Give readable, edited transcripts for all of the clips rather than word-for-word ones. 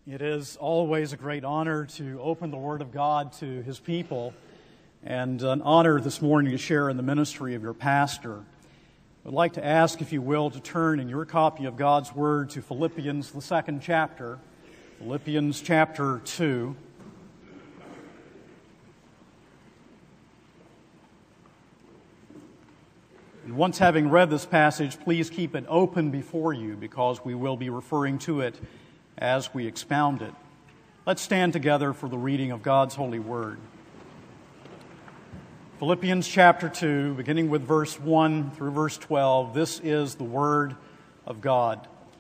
It is always a great honor to open the Word of God to His people, and an honor this morning to share in the ministry of your pastor. I'd like to ask, if you will, to turn in your copy of God's Word to Philippians, the second chapter, Philippians chapter 2. And once having read this passage, please keep it open before you, because we will be referring to it as we expound it. Let's stand together for the reading of God's holy word. Philippians chapter 2, beginning with verse 1 through verse 12, this is the word of God.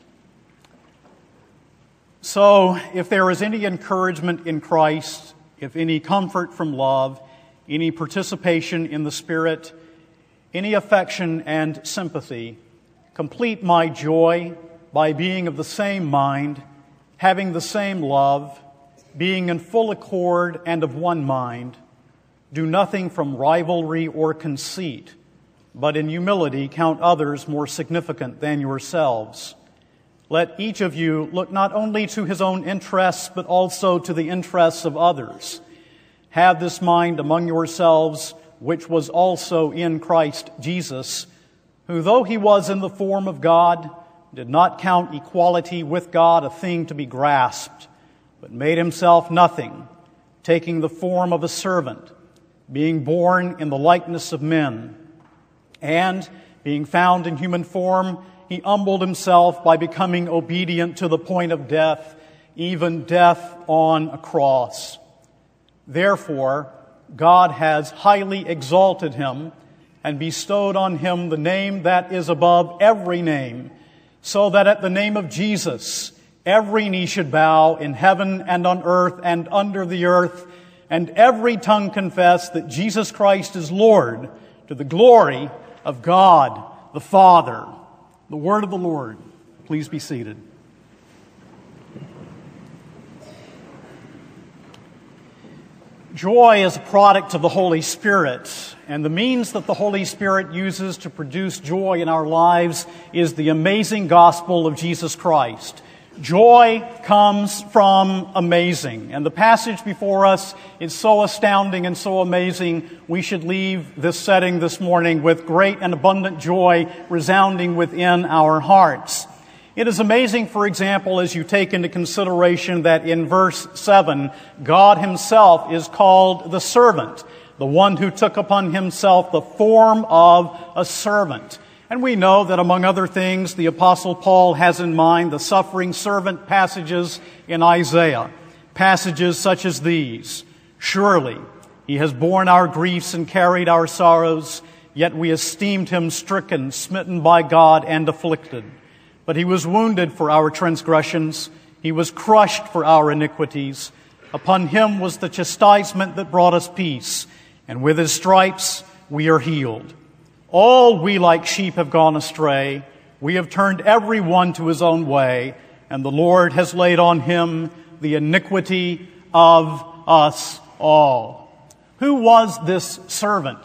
So, if there is any encouragement in Christ, if any comfort from love, any participation in the Spirit, any affection and sympathy, complete my joy by being of the same mind, having the same love, being in full accord and of one mind. Do nothing from rivalry or conceit, but in humility count others more significant than yourselves. Let each of you look not only to his own interests, but also to the interests of others. Have this mind among yourselves, which was also in Christ Jesus, who, though he was in the form of God, did not count equality with God a thing to be grasped, but made himself nothing, taking the form of a servant, being born in the likeness of men. And, being found in human form, he humbled himself by becoming obedient to the point of death, even death on a cross. Therefore, God has highly exalted him and bestowed on him the name that is above every name, so that at the name of Jesus, every knee should bow in heaven and on earth and under the earth, and every tongue confess that Jesus Christ is Lord, to the glory of God the Father. The word of the Lord. Please be seated. Joy is a product of the Holy Spirit, and the means that the Holy Spirit uses to produce joy in our lives is the amazing gospel of Jesus Christ. Joy comes from amazing, and the passage before us is so astounding and so amazing, we should leave this setting this morning with great and abundant joy resounding within our hearts. It is amazing, for example, as you take into consideration that in verse 7, God himself is called the servant, the one who took upon himself the form of a servant. And we know that, among other things, the Apostle Paul has in mind the suffering servant passages in Isaiah, passages such as these. Surely he has borne our griefs and carried our sorrows, yet we esteemed him stricken, smitten by God, and afflicted. But he was wounded for our transgressions, he was crushed for our iniquities. Upon him was the chastisement that brought us peace, and with his stripes we are healed. All we like sheep have gone astray, we have turned every one to his own way, and the Lord has laid on him the iniquity of us all. Who was this servant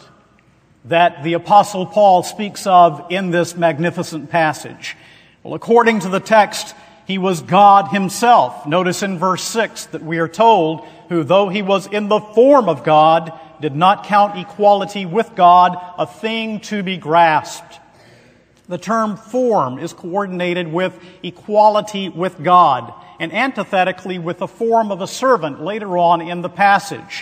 that the Apostle Paul speaks of in this magnificent passage? Well, according to the text, he was God himself. Notice in verse 6 that we are told, who, though he was in the form of God, did not count equality with God a thing to be grasped. The term form is coordinated with equality with God, and antithetically with the form of a servant later on in the passage.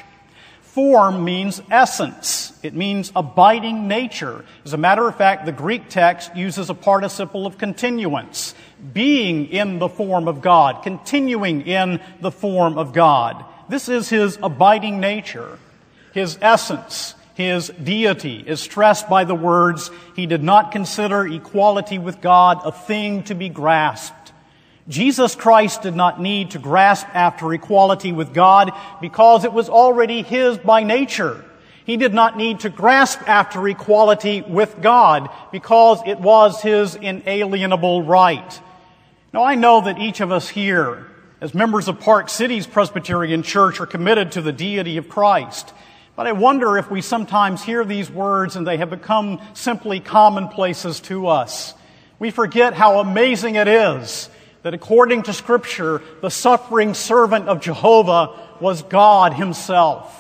Form means essence. It means abiding nature. As a matter of fact, the Greek text uses a participle of continuance. Being in the form of God, continuing in the form of God. This is his abiding nature. His essence, his deity, is stressed by the words, he did not consider equality with God a thing to be grasped. Jesus Christ did not need to grasp after equality with God because it was already his by nature. He did not need to grasp after equality with God because it was his inalienable right. Now, I know that each of us here, as members of Park City's Presbyterian Church, are committed to the deity of Christ. But I wonder if we sometimes hear these words and they have become simply commonplaces to us. We forget how amazing it is that according to Scripture, the suffering servant of Jehovah was God Himself?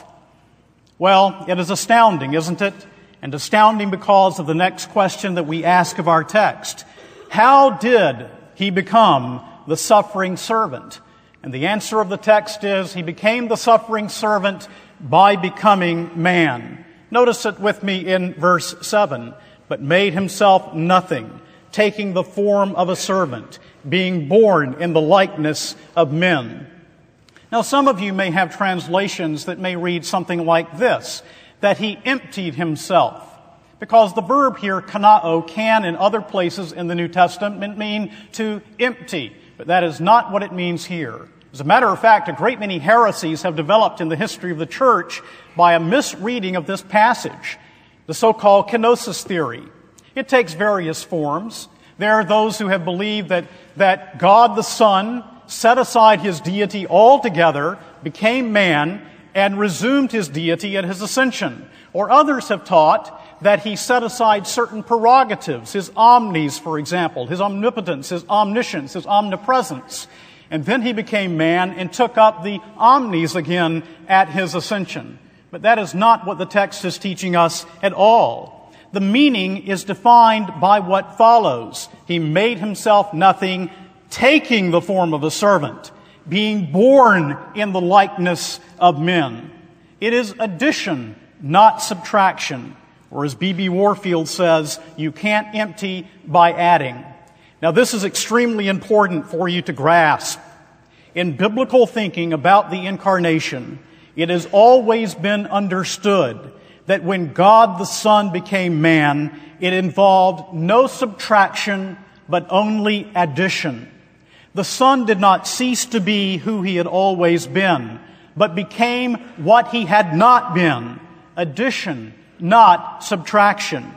Well, it is astounding, isn't it? And astounding because of the next question that we ask of our text. How did He become the suffering servant? And the answer of the text is, He became the suffering servant by becoming man. Notice it with me in verse 7. But made Himself nothing, taking the form of a servant, being born in the likeness of men. Now, some of you may have translations that may read something like this, that He emptied Himself. Because the verb here, kanao, can in other places in the New Testament mean to empty. But that is not what it means here. As a matter of fact, a great many heresies have developed in the history of the church by a misreading of this passage, the so-called kenosis theory. It takes various forms. There are those who have believed that God the Son set aside His deity altogether, became man, and resumed His deity at His ascension. Or others have taught that He set aside certain prerogatives, His omnis, for example, His omnipotence, His omniscience, His omnipresence. And then He became man and took up the omnis again at His ascension. But that is not what the text is teaching us at all. The meaning is defined by what follows. He made Himself nothing, taking the form of a servant, being born in the likeness of men. It is addition, not subtraction. Or as B.B. Warfield says, you can't empty by adding. Now, this is extremely important for you to grasp. In biblical thinking about the incarnation, it has always been understood that when God the Son became man, it involved no subtraction, but only addition. The Son did not cease to be who He had always been, but became what He had not been. Addition, not subtraction.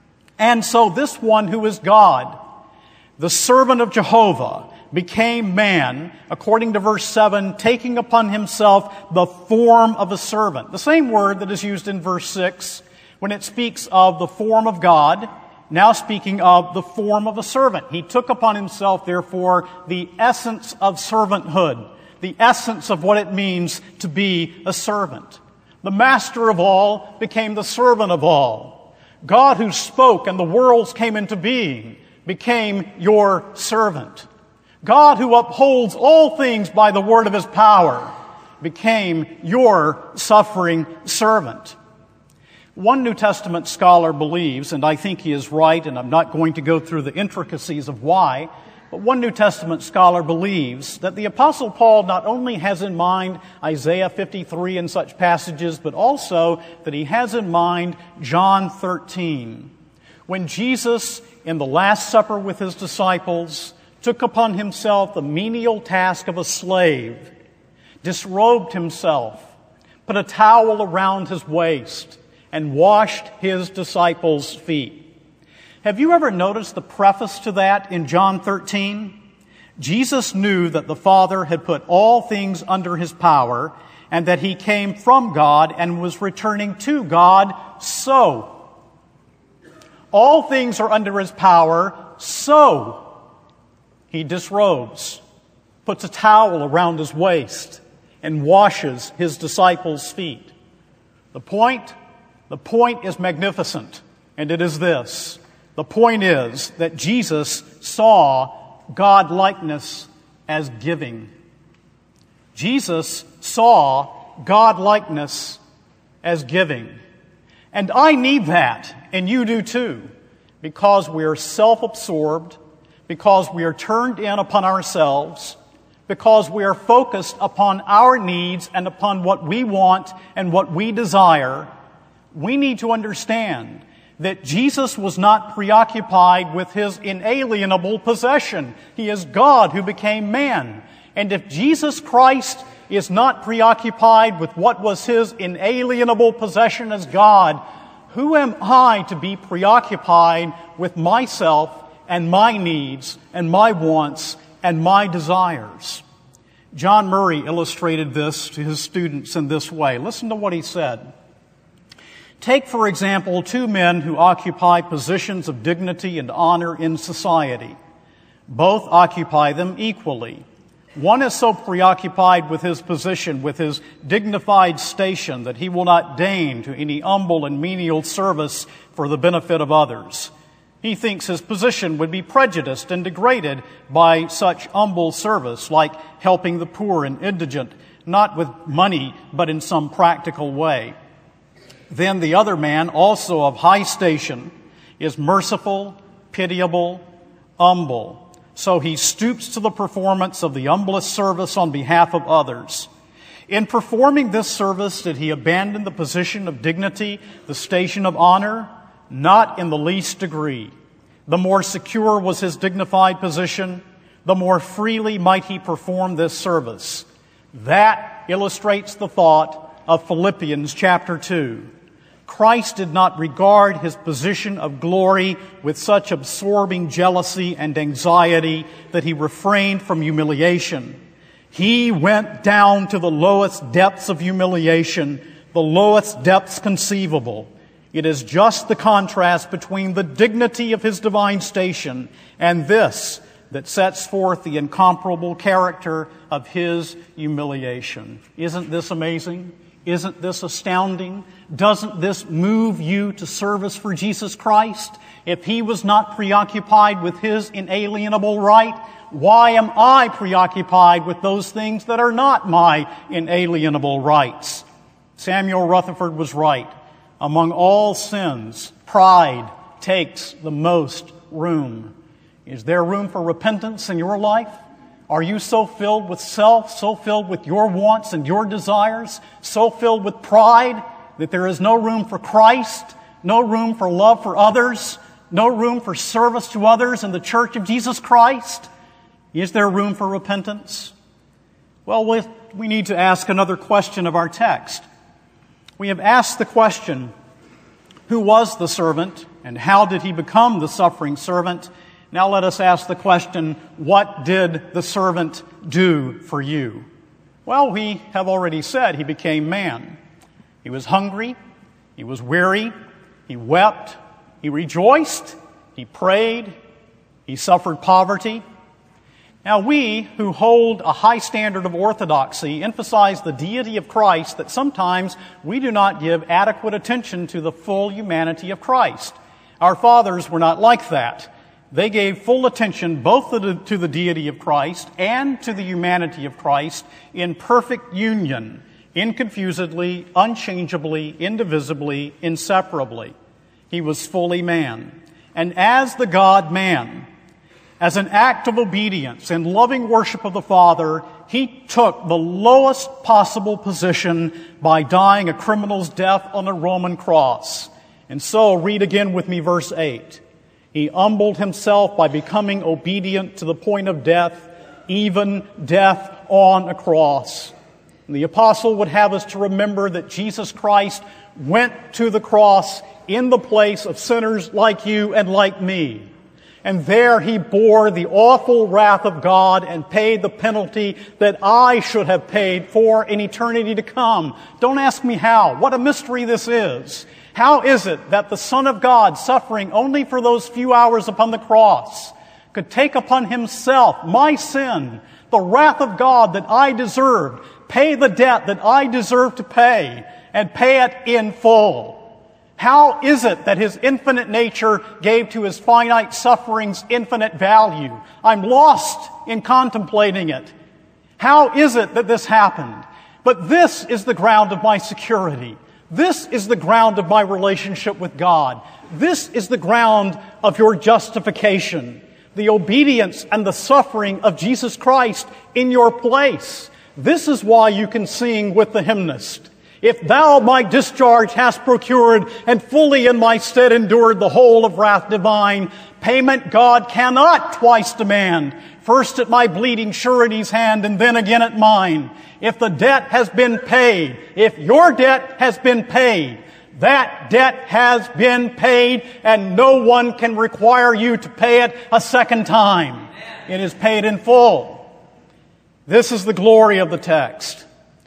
And so this one who is God, the servant of Jehovah, became man, according to verse 7, taking upon Himself the form of a servant. The same word that is used in verse 6 when it speaks of the form of God, now speaking of the form of a servant. He took upon Himself, therefore, the essence of servanthood, the essence of what it means to be a servant. The master of all became the servant of all. God who spoke and the worlds came into being became your servant. God who upholds all things by the word of His power became your suffering servant. One New Testament scholar believes, and I think he is right, and I'm not going to go through the intricacies of why, but one New Testament scholar believes that the Apostle Paul not only has in mind Isaiah 53 and such passages, but also that he has in mind John 13. When Jesus, in the Last Supper with His disciples, took upon Himself the menial task of a slave, disrobed Himself, put a towel around His waist, and washed His disciples' feet. Have you ever noticed the preface to that in John 13? Jesus knew that the Father had put all things under His power, and that He came from God and was returning to God, so all things are under His power, so He disrobes, puts a towel around His waist, and washes His disciples' feet. The point is magnificent, and it is this. The point is that Jesus saw God-likeness as giving. Jesus saw God-likeness as giving. And I need that, and you do too, because we are self-absorbed, because we are turned in upon ourselves, because we are focused upon our needs and upon what we want and what we desire. We need to understand that Jesus was not preoccupied with His inalienable possession. He is God who became man. And if Jesus Christ is not preoccupied with what was His inalienable possession as God, who am I to be preoccupied with myself and my needs and my wants and my desires? John Murray illustrated this to his students in this way. Listen to what he said. Take, for example, two men who occupy positions of dignity and honor in society. Both occupy them equally. One is so preoccupied with his position, with his dignified station, that he will not deign to any humble and menial service for the benefit of others. He thinks his position would be prejudiced and degraded by such humble service, like helping the poor and indigent, not with money, but in some practical way. Then the other man, also of high station, is merciful, pitiable, humble. So he stoops to the performance of the humblest service on behalf of others. In performing this service, did he abandon the position of dignity, the station of honor? Not in the least degree. The more secure was his dignified position, the more freely might he perform this service. That illustrates the thought of Philippians chapter 2. Christ did not regard his position of glory with such absorbing jealousy and anxiety that he refrained from humiliation. He went down to the lowest depths of humiliation, the lowest depths conceivable. It is just the contrast between the dignity of his divine station and this that sets forth the incomparable character of his humiliation. Isn't this amazing? Isn't this astounding? Doesn't this move you to service for Jesus Christ? If he was not preoccupied with his inalienable right, why am I preoccupied with those things that are not my inalienable rights? Samuel Rutherford was right. Among all sins, pride takes the most room. Is there room for repentance in your life? Are you so filled with self, so filled with your wants and your desires, so filled with pride that there is no room for Christ, no room for love for others, no room for service to others in the church of Jesus Christ? Is there room for repentance? Well, we need to ask another question of our text. We have asked the question, who was the servant and how did he become the suffering servant? Now let us ask the question, what did the servant do for you? Well, we have already said he became man. He was hungry, he was weary, he wept, he rejoiced, he prayed, he suffered poverty. Now we, who hold a high standard of orthodoxy, emphasize the deity of Christ that sometimes we do not give adequate attention to the full humanity of Christ. Our fathers were not like that. They gave full attention both to the deity of Christ and to the humanity of Christ in perfect union, inconfusedly, unchangeably, indivisibly, inseparably. He was fully man. And as the God-man, as an act of obedience and loving worship of the Father, he took the lowest possible position by dying a criminal's death on a Roman cross. And so, read again with me verse 8. He humbled himself by becoming obedient to the point of death, even death on a cross. And the apostle would have us to remember that Jesus Christ went to the cross in the place of sinners like you and like me. And there he bore the awful wrath of God and paid the penalty that I should have paid for an eternity to come. Don't ask me how. What a mystery this is. How is it that the Son of God, suffering only for those few hours upon the cross, could take upon himself my sin, the wrath of God that I deserved, pay the debt that I deserved to pay, and pay it in full? How is it that his infinite nature gave to his finite sufferings infinite value? I'm lost in contemplating it. How is it that this happened? But this is the ground of my security. This is the ground of my relationship with God. This is the ground of your justification, the obedience and the suffering of Jesus Christ in your place. This is why you can sing with the hymnist. If thou my discharge hast procured, and fully in my stead endured the whole of wrath divine, payment God cannot twice demand, first at my bleeding surety's hand, and then again at mine. If the debt has been paid, if your debt has been paid, that debt has been paid, and no one can require you to pay it a second time. It is paid in full. This is the glory of the text.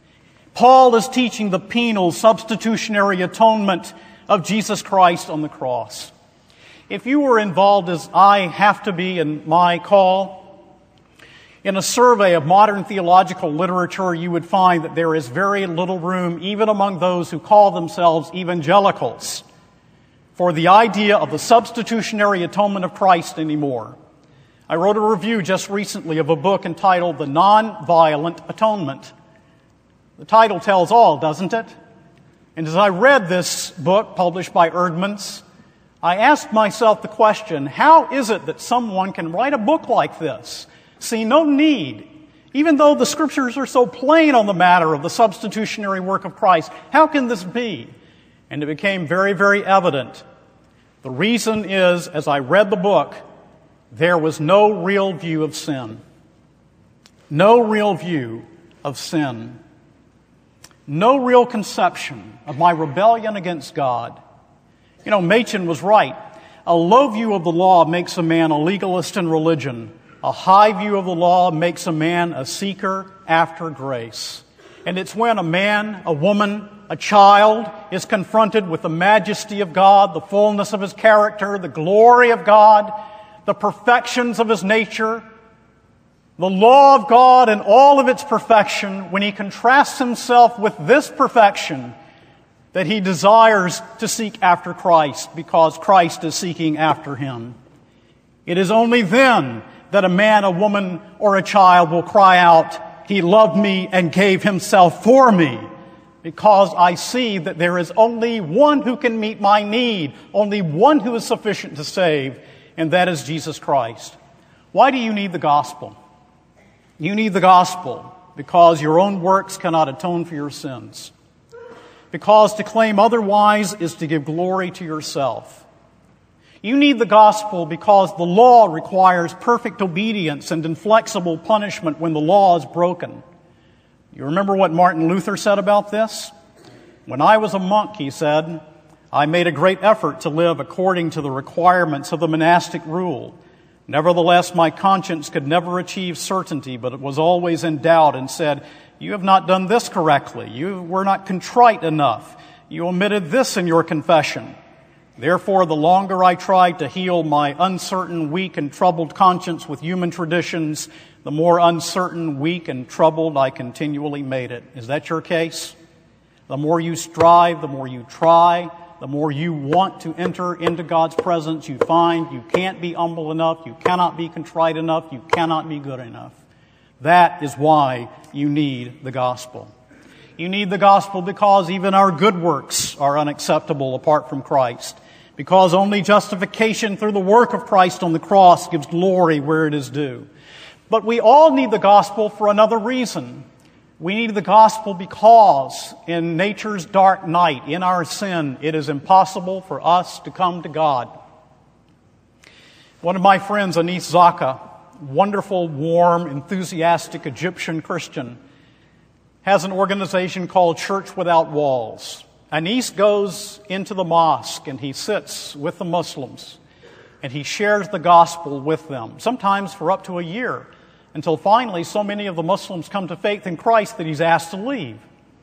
Paul is teaching the penal substitutionary atonement of Jesus Christ on the cross. If you were involved, as I have to be in my call, in a survey of modern theological literature, you would find that there is very little room, even among those who call themselves evangelicals, for the idea of the substitutionary atonement of Christ anymore. I wrote a review just recently of a book entitled The Nonviolent Atonement. The title tells all, doesn't it? And as I read this book published by Eerdmans, I asked myself the question, how is it that someone can write a book like this, see no need, even though the Scriptures are so plain on the matter of the substitutionary work of Christ? How can this be? And it became very, very evident. The reason is, as I read the book, there was no real view of sin. No real view of sin. No real conception of my rebellion against God. You know, Machen was right. A low view of the law makes a man a legalist in religion. A high view of the law makes a man a seeker after grace. And it's when a man, a woman, a child is confronted with the majesty of God, the fullness of His character, the glory of God, the perfections of His nature, the law of God and all of its perfection, when he contrasts himself with this perfection, that he desires to seek after Christ because Christ is seeking after him. It is only then that a man, a woman, or a child will cry out, "He loved me and gave Himself for me," because I see that there is only one who can meet my need, only one who is sufficient to save, and that is Jesus Christ. Why do you need the gospel? You need the gospel because your own works cannot atone for your sins. Because to claim otherwise is to give glory to yourself. You need the gospel because the law requires perfect obedience and inflexible punishment when the law is broken. You remember what Martin Luther said about this? When I was a monk, he said, I made a great effort to live according to the requirements of the monastic rule. Nevertheless, my conscience could never achieve certainty, but it was always in doubt and said, you have not done this correctly. You were not contrite enough. You omitted this in your confession. Therefore, the longer I tried to heal my uncertain, weak, and troubled conscience with human traditions, the more uncertain, weak, and troubled I continually made it. Is that your case? The more you strive, the more you try, the more you want to enter into God's presence, you find you can't be humble enough, you cannot be contrite enough, you cannot be good enough. That is why you need the gospel. You need the gospel because even our good works are unacceptable apart from Christ. Because only justification through the work of Christ on the cross gives glory where it is due. But we all need the gospel for another reason. We need the gospel because in nature's dark night, in our sin, it is impossible for us to come to God. One of my friends, Anis Zaka, wonderful, warm, enthusiastic Egyptian Christian, has an organization called Church Without Walls. Anis goes into the mosque and he sits with the Muslims and he shares the gospel with them, sometimes for up to a year, until finally so many of the Muslims come to faith in Christ that he's asked to leave.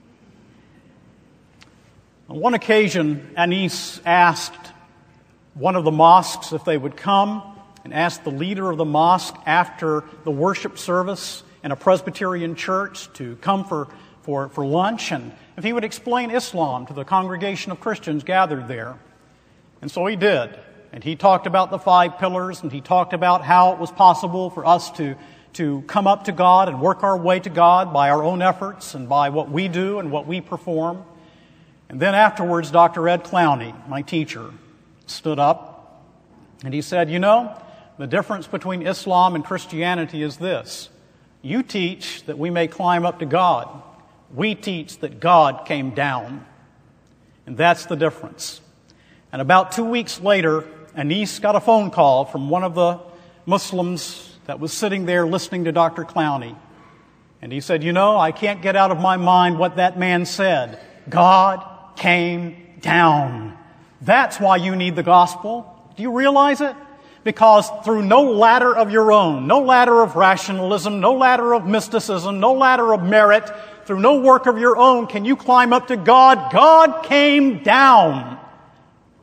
On one occasion, Anis asked one of the mosques if they would come and asked the leader of the mosque after the worship service in a Presbyterian church to come for lunch and if he would explain Islam to the congregation of Christians gathered there. And so he did. And he talked about the 5 pillars and he talked about how it was possible for us to come up to God and work our way to God by our own efforts and by what we do and what we perform. And then afterwards, Dr. Ed Clowney, my teacher, stood up and he said, you know, the difference between Islam and Christianity is this. You teach that we may climb up to God. We teach that God came down. And that's the difference. And about 2 weeks later, Anis got a phone call from one of the Muslims that was sitting there listening to Dr. Clowney. And he said, you know, I can't get out of my mind what that man said. God came down. That's why you need the gospel. Do you realize it? Because through no ladder of your own, no ladder of rationalism, no ladder of mysticism, no ladder of merit, through no work of your own can you climb up to God. God came down.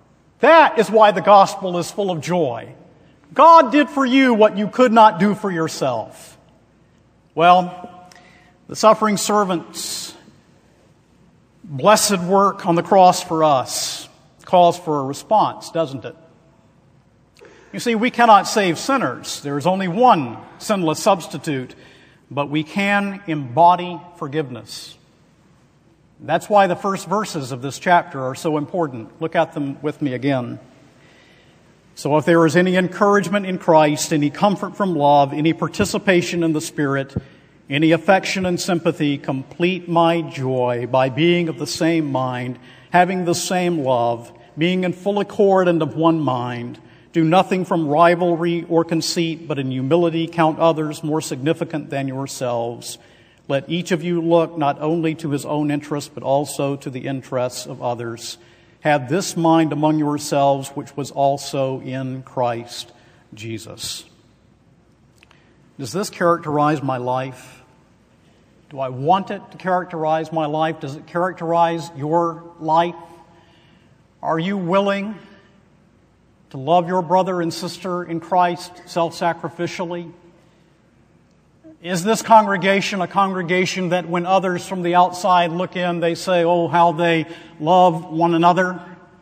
That is why the gospel is full of joy. God did for you what you could not do for yourself. Well, the suffering servant's blessed work on the cross for us calls for a response, doesn't it? You see, we cannot save sinners. There is only one sinless substitute, but we can embody forgiveness. That's why the first verses of this chapter are so important. Look at them with me again. So if there is any encouragement in Christ, any comfort from love, any participation in the Spirit, any affection and sympathy, complete my joy by being of the same mind, having the same love, being in full accord and of one mind. Do nothing from rivalry or conceit, but in humility count others more significant than yourselves. Let each of you look not only to his own interests, but also to the interests of others. Have this mind among yourselves, which was also in Christ Jesus. Does this characterize my life? Do I want it to characterize my life? Does it characterize your life? Are you willing to love your brother and sister in Christ self-sacrificially? Is this congregation a congregation that when others from the outside look in, they say, oh, how they love one another?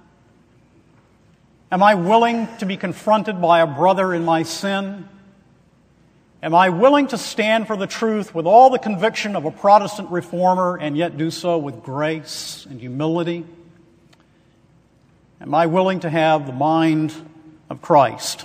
Am I willing to be confronted by a brother in my sin? Am I willing to stand for the truth with all the conviction of a Protestant reformer and yet do so with grace and humility? Am I willing to have the mind of Christ?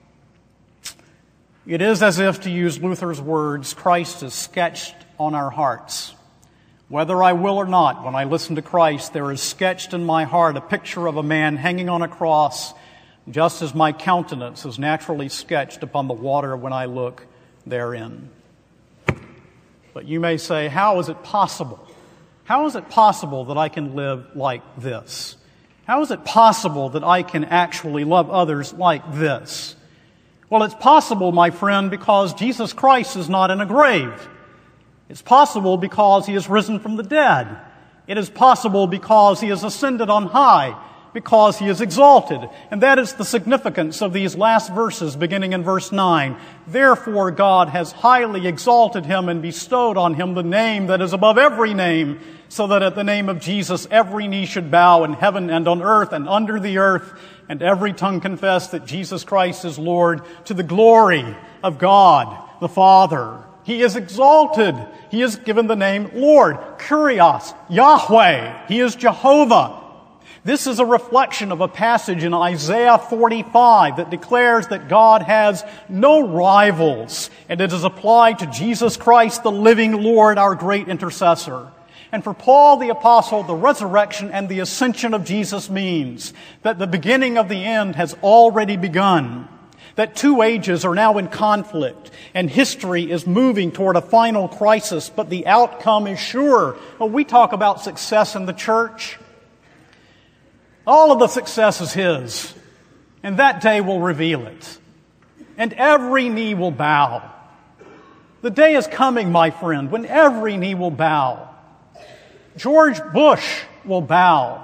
It is as if, to use Luther's words, Christ is sketched on our hearts. Whether I will or not, when I listen to Christ, there is sketched in my heart a picture of a man hanging on a cross, just as my countenance is naturally sketched upon the water when I look therein. But you may say, how is it possible? How is it possible that I can live like this? How is it possible that I can actually love others like this? Well, it's possible, my friend, because Jesus Christ is not in a grave. It's possible because He is risen from the dead. It is possible because He is ascended on high, because He is exalted. And that is the significance of these last verses beginning in verse 9. Therefore God has highly exalted Him and bestowed on Him the name that is above every name, so that at the name of Jesus every knee should bow in heaven and on earth and under the earth, and every tongue confess that Jesus Christ is Lord, to the glory of God the Father. He is exalted. He is given the name Lord, Kyrios, Yahweh. He is Jehovah. This is a reflection of a passage in Isaiah 45 that declares that God has no rivals, and it is applied to Jesus Christ, the living Lord, our great intercessor. And for Paul the Apostle, the resurrection and the ascension of Jesus means that the beginning of the end has already begun, that two ages are now in conflict, and history is moving toward a final crisis, but the outcome is sure. When we talk about success in the church, all of the success is His, and that day will reveal it, and every knee will bow. The day is coming, my friend, when every knee will bow. George Bush will bow.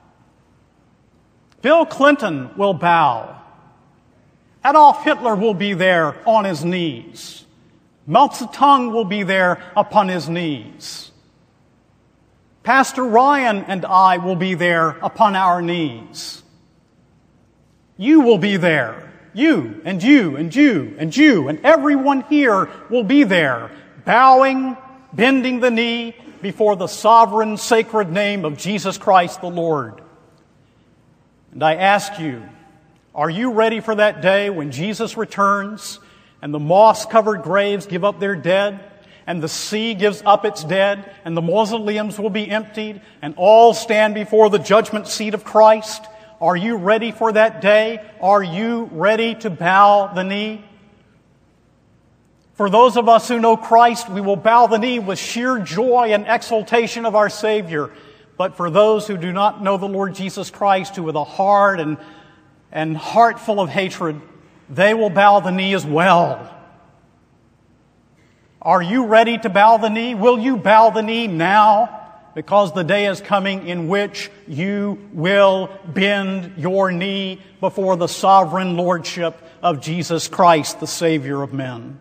Bill Clinton will bow. Adolf Hitler will be there on his knees. Mao Zedong will be there upon his knees. Pastor Ryan and I will be there upon our knees. You will be there. You and you and you and you and everyone here will be there, bowing, bending the knee before the sovereign, sacred name of Jesus Christ the Lord. And I ask you, are you ready for that day when Jesus returns and the moss-covered graves give up their dead and the sea gives up its dead and the mausoleums will be emptied and all stand before the judgment seat of Christ? Are you ready for that day? Are you ready to bow the knee? For those of us who know Christ, we will bow the knee with sheer joy and exultation of our Savior. But for those who do not know the Lord Jesus Christ, who with a heart and heart full of hatred, they will bow the knee as well. Are you ready to bow the knee? Will you bow the knee now? because the day is coming in which you will bend your knee before the sovereign lordship of Jesus Christ, the Savior of men.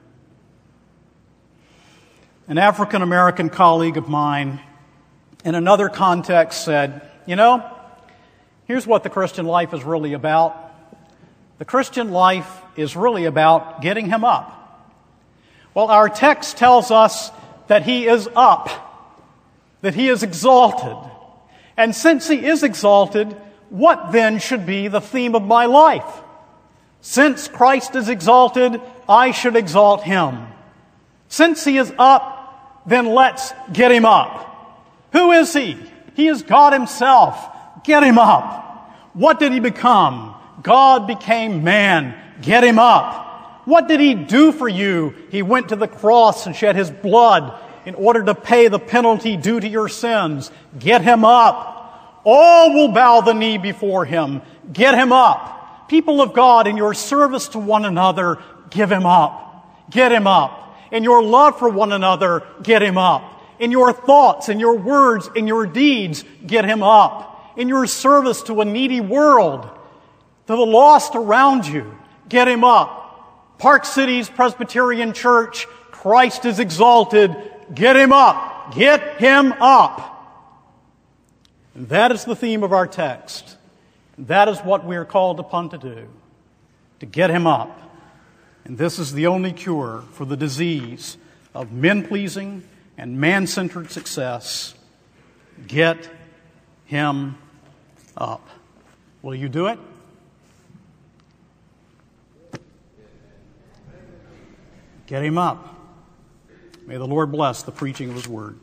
An African-American colleague of mine, in another context, said, here's what the Christian life is really about. The Christian life is really about getting him up. Well, our text tells us that he is up, that he is exalted. And since he is exalted, what then should be the theme of my life? Since Christ is exalted, I should exalt him. Since he is up, then let's get him up. Who is he? He is God himself. Get him up. What did he become? God became man. Get him up. What did he do for you? He went to the cross and shed his blood in order to pay the penalty due to your sins. Get him up. All will bow the knee before him. Get him up. People of God, in your service to one another, give him up. Get him up. In your love for one another, get him up. In your thoughts, in your words, in your deeds, get him up. In your service to a needy world, to the lost around you, get him up. Park City's Presbyterian Church, Christ is exalted. Get him up. Get him up. And that is the theme of our text. That is what we are called upon to do, to get him up. And this is the only cure for the disease of men-pleasing and man-centered success. Get him up. Will you do it? Get him up. May the Lord bless the preaching of his word.